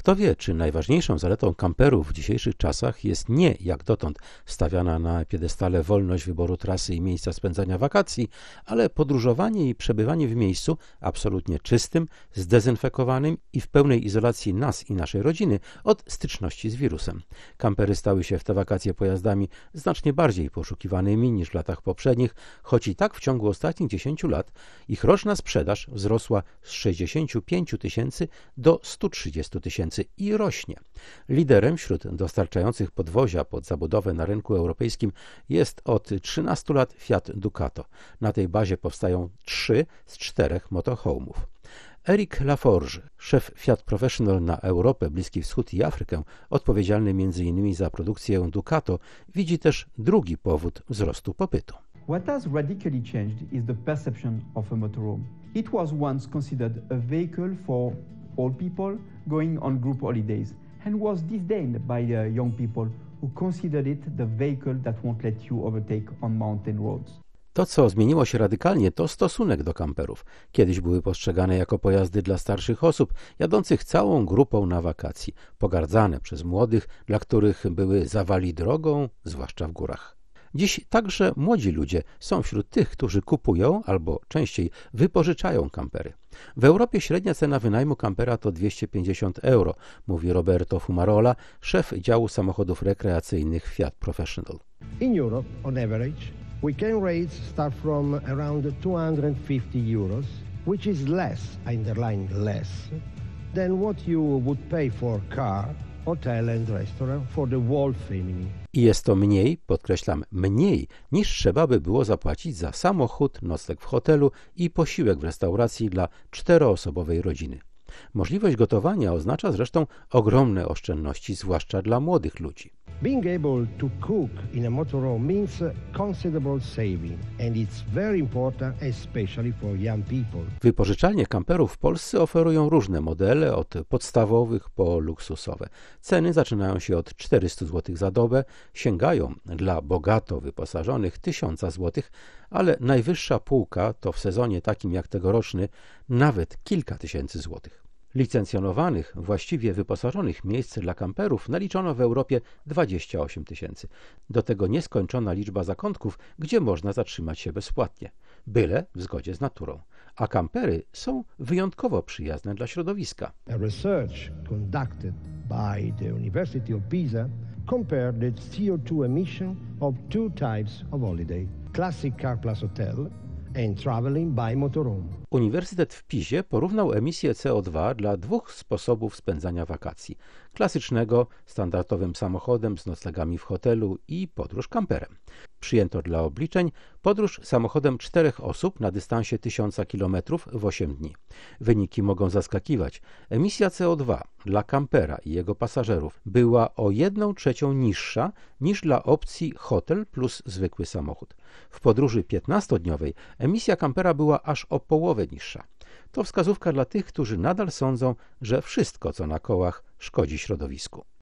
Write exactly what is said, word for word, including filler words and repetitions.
Kto wie, czy najważniejszą zaletą kamperów w dzisiejszych czasach jest nie, jak dotąd, stawiana na piedestale wolność wyboru trasy i miejsca spędzania wakacji, ale podróżowanie i przebywanie w miejscu absolutnie czystym, zdezynfekowanym i w pełnej izolacji nas i naszej rodziny od styczności z wirusem. Kampery stały się w te wakacje pojazdami znacznie bardziej poszukiwanymi niż w latach poprzednich, choć i tak w ciągu ostatnich dziesięciu lat ich roczna sprzedaż wzrosła z sześćdziesięciu pięciu tysięcy do stu trzydziestu tysięcy i rośnie. Liderem wśród dostarczających podwozia pod zabudowę na rynku europejskim jest od trzynastu lat Fiat Ducato. Na tej bazie powstają trzy z czterech motorhome'ów. Eric Laforge, szef Fiat Professional na Europę, Bliski Wschód i Afrykę, odpowiedzialny między innymi za produkcję Ducato, widzi też drugi powód wzrostu popytu. What has radically changed is the perception of a motorhome. It was once considered a vehicle for old people going on group holidays and was disdained by the young people who considered it the vehicle that won't let you overtake on mountain roads. To, co zmieniło się radykalnie, to stosunek do kamperów. Kiedyś były postrzegane jako pojazdy dla starszych osób, jadących całą grupą na wakacji, pogardzane przez młodych, dla których były zawali drogą, zwłaszcza w górach. Dziś także młodzi ludzie są wśród tych, którzy kupują albo częściej wypożyczają kampery. W Europie średnia cena wynajmu kampera to dwieście pięćdziesiąt euro, mówi Roberto Fumarola, szef działu samochodów rekreacyjnych Fiat Professional. In Europe, on average, weekend rates start from around two hundred fifty euros, which is less, I underline less, than what you would pay for car, hotel and restaurant for the whole family. I jest to mniej, podkreślam, mniej, niż trzeba by było zapłacić za samochód, nocleg w hotelu i posiłek w restauracji dla czteroosobowej rodziny. Możliwość gotowania oznacza zresztą ogromne oszczędności, zwłaszcza dla młodych ludzi. Being able to cook in a motorhome means considerable saving, and it's very important, especially for young people. Wypożyczalnie kamperów w Polsce oferują różne modele, od podstawowych po luksusowe. Ceny zaczynają się od czterystu złotych za dobę, sięgają dla bogato wyposażonych tysiąca złotych, ale najwyższa półka to w sezonie takim jak tegoroczny nawet kilka tysięcy złotych. Licencjonowanych, właściwie wyposażonych miejsc dla kamperów naliczono w Europie dwadzieścia osiem tysięcy. Do tego nieskończona liczba zakątków, gdzie można zatrzymać się bezpłatnie, byle w zgodzie z naturą. A kampery są wyjątkowo przyjazne dla środowiska. A research conducted by the University of Pisa compared the C O two emission of two types of holiday: classic car plus hotel and traveling by motorhome. Uniwersytet w Pizie porównał emisję C O dwa dla dwóch sposobów spędzania wakacji. Klasycznego, standardowym samochodem z noclegami w hotelu i podróż kamperem. Przyjęto dla obliczeń podróż samochodem czterech osób na dystansie tysiąca kilometrów w osiem dni. Wyniki mogą zaskakiwać. Emisja C O dwa dla kampera i jego pasażerów była o jedną trzecią niższa niż dla opcji hotel plus zwykły samochód. W podróży piętnastodniowej emisja kampera była aż o połowę niższa. To wskazówka dla tych, którzy nadal sądzą, że wszystko, co na kołach, szkodzi środowisku.